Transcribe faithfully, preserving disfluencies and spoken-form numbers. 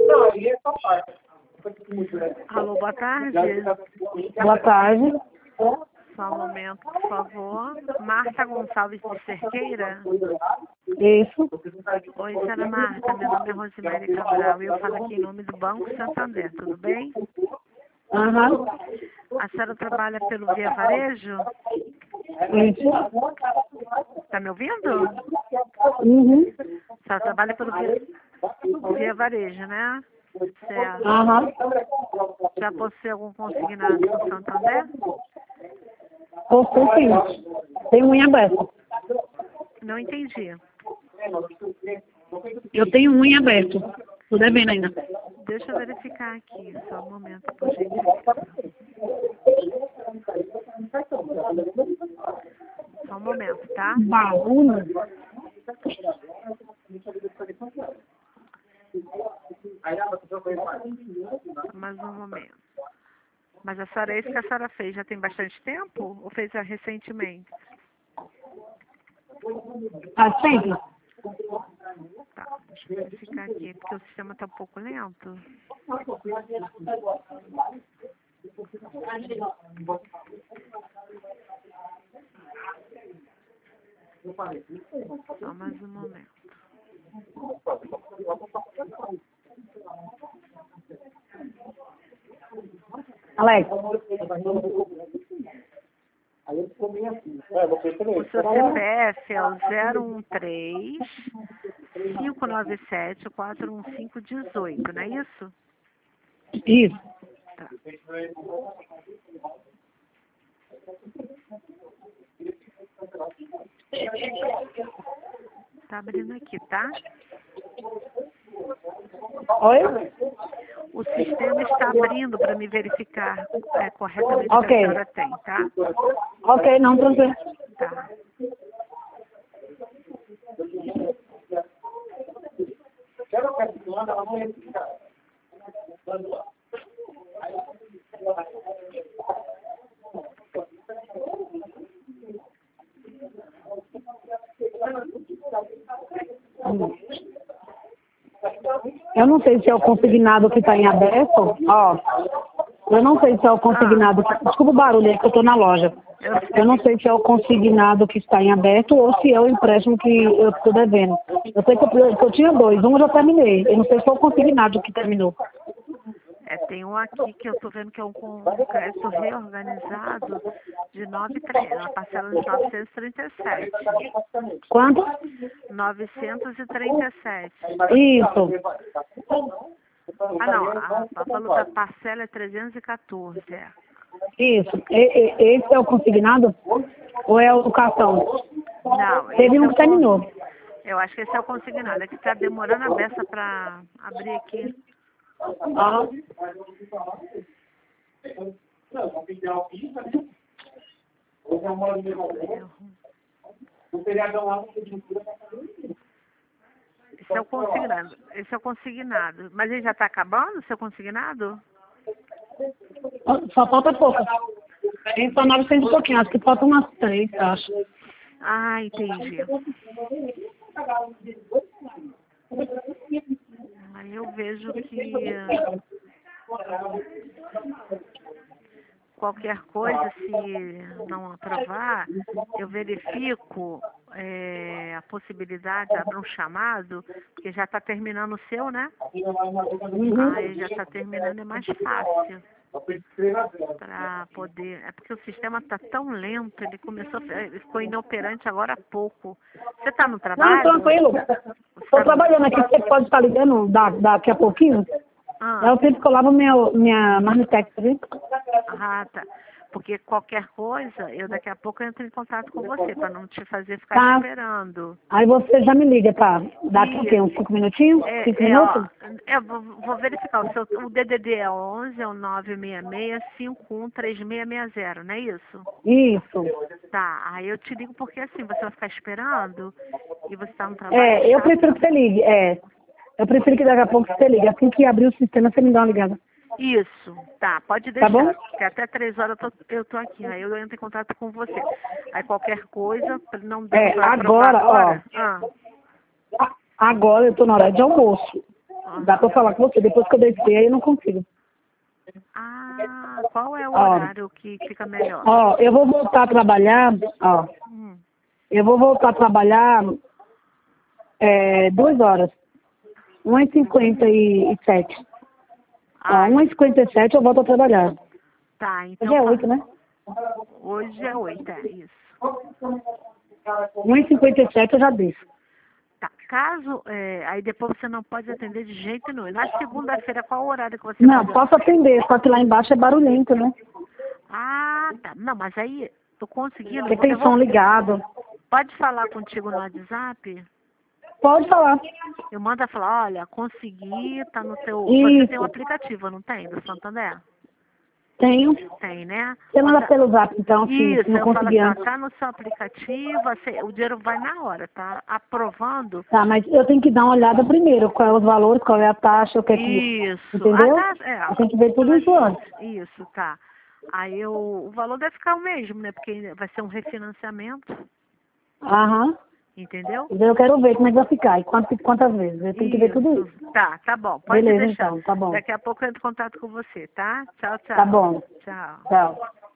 Alô, boa tarde. Boa tarde. Só um momento, por favor. Marta Gonçalves de Cerqueira? Isso. Oi, senhora Marta. Meu nome é Rosemary Cabral e eu falo aqui em nome do Banco Santander, tudo bem? Aham. A senhora trabalha pelo Via Varejo? Isso. Está me ouvindo? Uhum. A senhora trabalha pelo Via, Via Varejo, né? Certo. Aham. Já possui algum consignado no Santander? Posso sim. Tem unha aberta. Não entendi. Eu tenho unha aberta. Tô devendo ainda. Deixa eu verificar aqui, só um momento, por gentileza. Só um momento, tá? Baúna. Mais um momento. Mas a senhora, é isso que a senhora fez, já tem bastante tempo? Ou fez recentemente? Tá sempre? Tá, deixa eu verificar aqui, porque o sistema está um pouco lento. Só mais um momento. Alex. O seu C P F é o zero um três, cinco nove sete, quatro um cinco um oito, não é isso? Isso. Tá. Tá abrindo aqui, tá? Oi? O sistema está abrindo para me verificar é, corretamente o Ok. que a senhora tem, tá? Ok, não, tranquilo. Tá. Eu não sei se é o consignado que está em aberto. Ó, eu não sei se é o consignado. Que... Desculpa o barulho, é que eu estou na loja. Eu não sei se é o consignado que está em aberto ou se é o empréstimo que eu estou devendo. Eu sei que eu, que eu tinha dois, um eu já terminei. Eu não sei se é o consignado que terminou. É, tem um aqui que eu estou vendo que é um, com um crédito reorganizado de nove, uma parcela de novecentos e trinta e sete. Quanto? novecentos e trinta e sete. Isso. Ah, não, a, a valor da parcela é trezentos e quatorze. É. Isso. E, e, esse é o consignado ou é o cartão? Não, Teve esse um é que o con- terminou. eu acho que esse é o consignado. É que está demorando a beça para abrir aqui. Ah. Esse é o consignado. Esse é o consignado. Mas ele já está acabando, o seu consignado? Só falta pouco. Tem só novecentos e pouquinho. Acho que falta umas três, acho. Ah, entendi. Aí eu vejo que uh, qualquer coisa, se não aprovar, eu verifico é, a possibilidade de abrir um chamado, porque já está terminando o seu, né? Uhum. Aí já está terminando, é mais fácil para poder. É porque o sistema está tão lento, ele começou, ele ficou inoperante agora há pouco. Você está no Não, trabalho? tranquilo. Você Estou tá no... trabalhando aqui. Você pode estar ligando da- daqui a pouquinho? Ah. É o tempo que eu lavo meu, minha marmitex, viu? Ah, tá. Porque qualquer coisa, eu daqui a pouco entro em contato com você, para não te fazer ficar Tá. esperando. Aí você já me liga, tá? Daqui a quê? Uns cinco minutinhos? Cinco É, é, ó, minutos? eu vou, vou verificar. O, seu, o D D D é onze, é o nove seis seis, cinco um três seis seis zero, não é isso? Isso. Tá, aí eu te ligo porque assim, você vai ficar esperando e você está no trabalho. É, eu chato. prefiro que você ligue, é. Eu prefiro que daqui a pouco você ligue. Assim que abrir o sistema, você me dá uma ligada. Isso, tá, pode Tá deixar, bom? porque até três horas eu tô, eu tô aqui, aí eu entro em contato com você. Aí qualquer coisa, não deu É, pra aprovar agora, ó. agora? Ah, Agora eu tô na hora de almoço. Dá pra falar com você. Depois que eu descer, aí eu não consigo. Ah, qual é o Ó, horário que fica melhor? Ó, eu vou voltar a trabalhar, ó. Hum. Eu vou voltar a trabalhar é, duas horas. uma e cinquenta e sete. Ó, Ai, uma e cinquenta e sete eu volto a trabalhar. tá, então... Hoje é fa- oito, né? Hoje é oito, é isso. uma e cinquenta e sete eu já desço. Tá, caso... é, aí depois você não pode atender de jeito nenhum. Na segunda-feira, qual o horário que você Não, pode... posso atender, só que lá embaixo é barulhento, né? Ah, tá. Não, mas aí, tô conseguindo. Porque Eu vou, tem eu som vou- ligado. pode falar contigo no WhatsApp? Pode falar. Eu mando ela falar, olha, consegui, tá no seu... Você tem um Isso, aplicativo, não tem, do Santander? tenho. Tem, né? Você Ó, manda tá- pelo zap, então, se Isso, não eu falo conseguir assim, ó, antes. tá no seu aplicativo, você- o dinheiro vai na hora, tá? Aprovando. Tá, mas eu tenho que dar uma olhada primeiro, qual é os valores, qual é a taxa, o que é que... Isso. Ah, Entendeu? tá. É, Eu tenho que ver tudo isso antes. isso, tá. Aí eu, o valor deve ficar o mesmo, né? Porque vai ser um refinanciamento, Aham. entendeu? E daí eu quero ver como é que vai ficar e quantas, quantas vezes. Eu tenho que ver tudo isso. Isso. Tá, tá bom. Pode Beleza, deixar. então, tá bom. Daqui a pouco eu entro em contato com você, tá? Tchau, Tá tchau. bom. Tchau. Tchau.